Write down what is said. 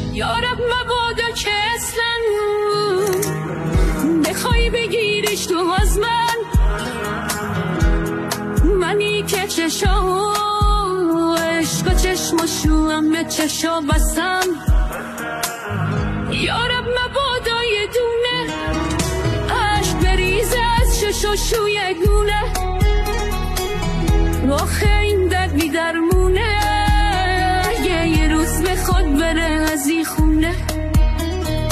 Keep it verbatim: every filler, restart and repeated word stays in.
یارب مبادا که اصلا بخوای بگیریش تو از من، منی که چشا عشق چشمشو همه چشا بستم. یارب مبادا یه دونه عشق بریزه از چشاشو یه گونه، آخه